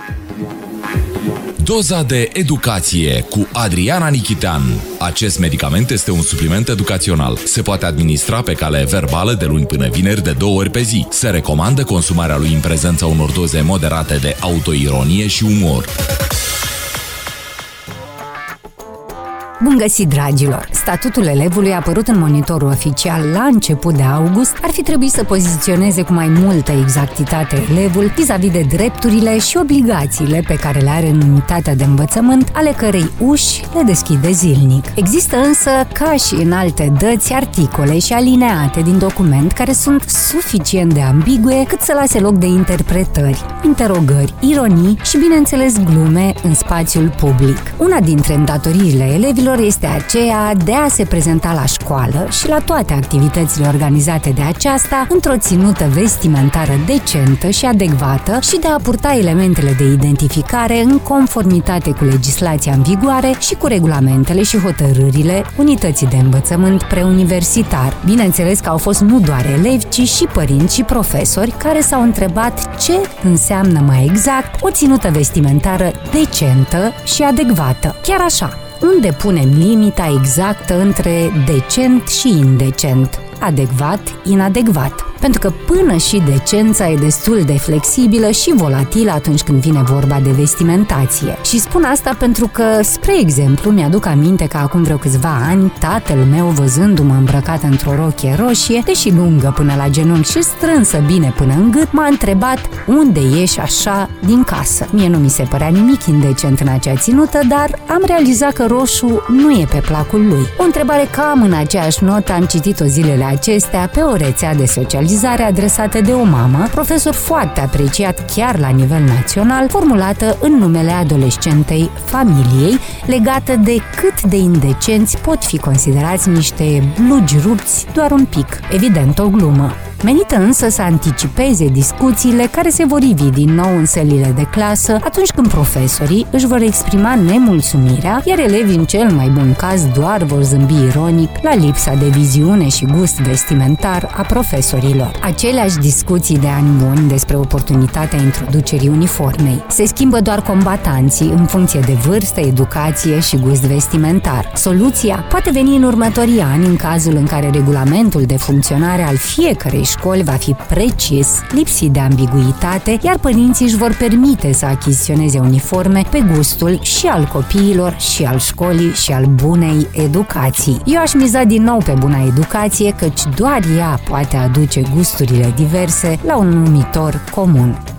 Doza de educație cu Adriana Nichitean. Acest medicament este un supliment educațional. Se poate administra pe cale verbală de luni până vineri de 2 ori pe zi. Se recomandă consumarea lui în prezența unor doze moderate de autoironie și umor. Bun găsit, dragilor! Statutul elevului apărut în monitorul oficial la început de august ar fi trebuit să poziționeze cu mai multă exactitate elevul vis-a-vis de drepturile și obligațiile pe care le are în unitatea de învățământ, ale cărei uși le deschide zilnic. Există însă, ca și în alte dăți, articole și alineate din document care sunt suficient de ambigue cât să lase loc de interpretări, interogări, ironii și, bineînțeles, glume în spațiul public. Una dintre îndatoririle elevilor este aceea de a se prezenta la școală și la toate activitățile organizate de aceasta într-o ținută vestimentară decentă și adecvată și de a purta elementele de identificare în conformitate cu legislația în vigoare și cu regulamentele și hotărârile unității de învățământ preuniversitar. Bineînțeles că au fost nu doar elevi, ci și părinți și profesori care s-au întrebat ce înseamnă mai exact o ținută vestimentară decentă și adecvată. Chiar așa, unde punem limita exactă între decent și indecent, adecvat, inadecvat? Pentru că până și decența e destul de flexibilă și volatilă atunci când vine vorba de vestimentație. Și spun asta pentru că, spre exemplu, mi-aduc aminte că acum vreo câțiva ani, tatăl meu, văzându-mă îmbrăcată într-o rochie roșie, deși lungă până la genunchi și strânsă bine până în gât, m-a întrebat unde ieși așa din casă. Mie nu mi se părea nimic indecent în acea ținută, dar am realizat că roșu nu e pe placul lui. O întrebare cam în aceeași notă am citit-o zilele acestea pe o rețea de socializare adresată de o mamă, profesor foarte apreciat chiar la nivel național, formulată în numele adolescentei familiei, legată de cât de indecenți pot fi considerați niște blugi rupți doar un pic. Evident, o glumă. Menită însă să anticipeze discuțiile care se vor ivi din nou în sălile de clasă atunci când profesorii își vor exprima nemulțumirea, iar elevii în cel mai bun caz doar vor zâmbi ironic la lipsa de viziune și gust vestimentar a profesorilor. Aceleași discuții de ani buni despre oportunitatea introducerii uniformei. Se schimbă doar combatanții în funcție de vârstă, educație și gust vestimentar. Soluția poate veni în următorii ani în cazul în care regulamentul de funcționare al fiecărei școli va fi precis, lipsit de ambiguitate, iar părinții își vor permite să achiziționeze uniforme pe gustul și al copiilor, și al școlii, și al bunei educații. Eu aș miza din nou pe buna educație, căci doar ea poate aduce gusturile diverse la un numitor comun.